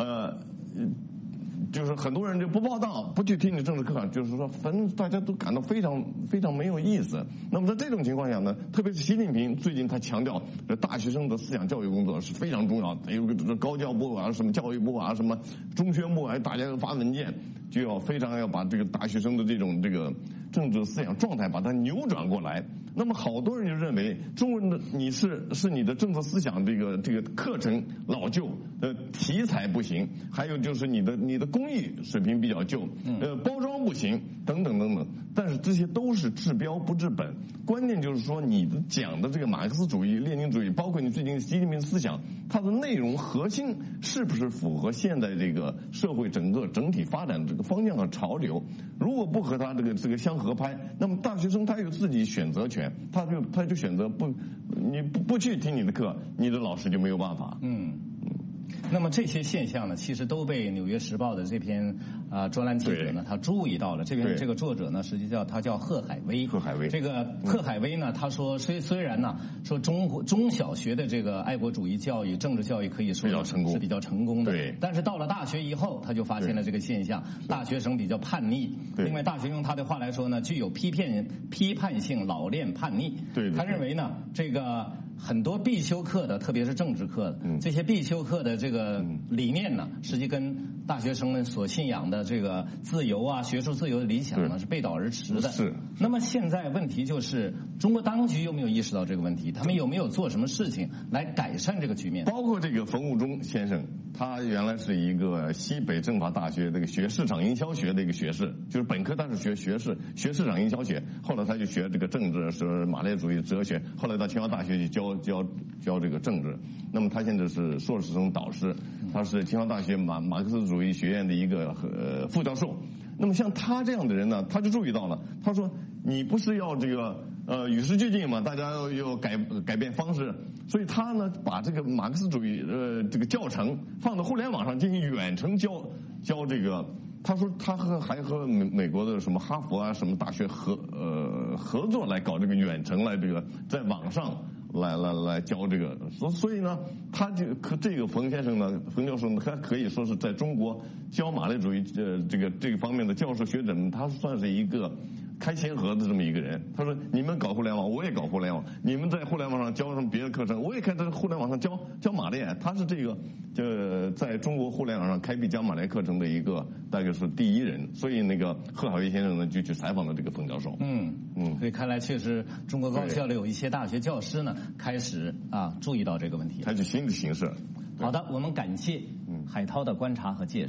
很多人就不报道，不去听你政治课，就是说反正大家都感到非常非常没有意思。那么在这种情况下呢，特别是习近平最近他强调大学生的思想教育工作是非常重要的，有个高教部啊，什么教育部啊，什么中宣部啊，大家要发文件，就要非常要把这个大学生的这个政治思想状态把它扭转过来。那么好多人就认为中文的你是你的政治思想这个课程老旧，题材不行，还有就是你的工艺水平比较旧，包装不行，等等等等。但是这些都是治标不治本，关键就是说你讲的这个马克思主义、列宁主义，包括你最近习近平思想，它的内容核心是不是符合现在这个社会整体发展这个方向和潮流？如果不和它这个相合拍，那么大学生他有自己选择权，他就选择你不去听你的课，你的老师就没有办法。 那么这些现象呢，其实都被《纽约时报》的这篇专栏记者呢，他注意到了。这个作者呢，实际他叫贺海威。这个贺海威呢，他说虽然呢说中小学的这个爱国主义教育、政治教育可以说是比较成功的，但是到了大学以后，他就发现了这个现象，大学生比较叛逆。另外，大学用他的话来说呢，具有批判性、老练、叛逆。他认为呢，这个很多必修课的，特别是政治课的，这些必修课的这个理念呢，实际跟大学生们所信仰的这个自由啊、学术自由的理想呢是背道而驰的。那么现在问题就是，中国当局有没有意识到这个问题？他们有没有做什么事情来改善这个局面？ 包括这个冯悟中先生，他原来是一个西北政法大学这个学市场营销学的一个学士，就是本科他是学市场营销学，后来他就学这个政治，是马列主义哲学，后来到清华大学去教这个政治。那么他现在是硕士生导师，他是清华大学马克思主义学院的一个副教授。那么像他这样的人呢，他就注意到了，他说你不是要这个与时俱进嘛，大家要改变方式，所以他呢把这个马克思主义这个教程放到互联网上进行远程教这个。他说他还和美国的什么哈佛啊什么大学合作来搞这个远程来这个在网上来教这个，所以呢，他这个冯教授呢，他可以说是在中国教马列主义这个方面的教授学者们，他算是一个开先河的这么一个人。他说你们搞互联网，我也搞互联网，你们在互联网上教什么别的课程，我也可以在互联网上教马列。他是这个在中国互联网上开辟教马列课程的一个大概是第一人。所以那个贺海威先生呢就去采访了这个冯教授。 所以看来确实中国高校里有一些大学教师呢开始注意到这个问题， 采取新的形式。 好的，我们感谢海涛的观察和介绍。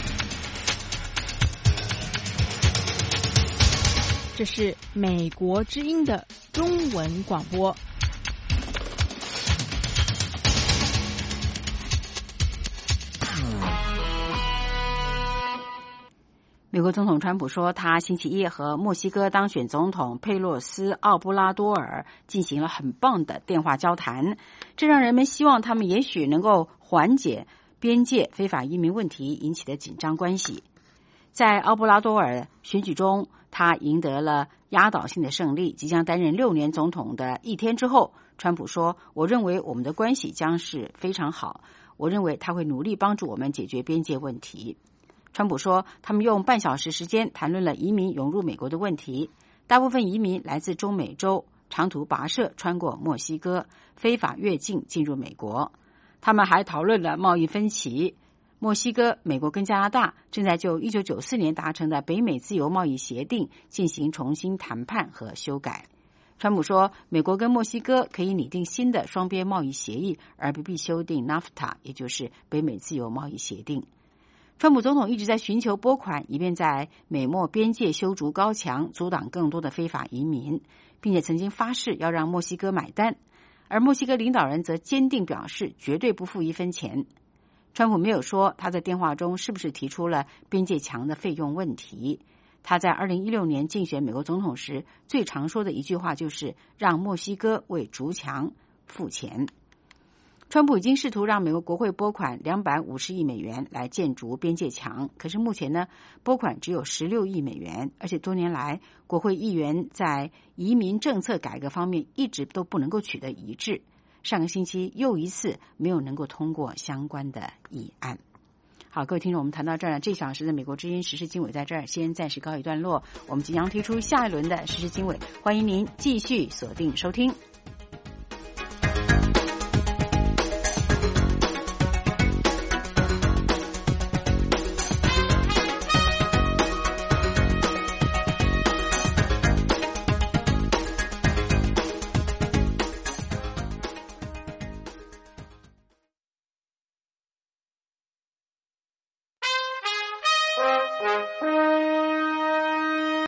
这是美国之音的中文广播。 美国总统川普说，他星期一和墨西哥当选总统佩洛斯·奥布拉多尔进行了很棒的电话交谈，这让人们希望他们也许能够缓解边界非法移民问题引起的紧张关系。在奥布拉多尔选举中，他赢得了压倒性的胜利，即将担任6年总统的一天之后，川普说，我认为我们的关系将是非常好，我认为他会努力帮助我们解决边界问题。川普说，他们用半小时时间谈论了移民涌入美国的问题，大部分移民来自中美洲，长途跋涉穿过墨西哥，非法越境进入美国。他们还讨论了贸易分歧，墨西哥、美国跟加拿大正在就1994年达成的北美自由贸易协定进行重新谈判和修改。川普说，美国跟墨西哥可以拟定新的双边贸易协议，而不必修订 NAFTA， 也就是北美自由贸易协定。川普总统一直在寻求拨款，以便在美墨边界修筑高墙，阻挡更多的非法移民，并且曾经发誓要让墨西哥买单，而墨西哥领导人则坚定表示绝对不付1分钱。川普没有说他在电话中是不是提出了边界墙的费用问题。他在2016年竞选美国总统时最常说的一句话就是让墨西哥为筑墙付钱。 川普已经试图让美国国会拨款250亿美元来建筑边界墙，可是目前呢，拨款只有16亿美元，而且多年来国会议员在移民政策改革方面一直都不能够取得一致。上个星期又一次没有能够通过相关的议案。好，各位听众，我们谈到这儿，这小时的美国之音时事经纬在这儿先暂时告一段落，我们即将推出下一轮的时事经纬，欢迎您继续锁定收听。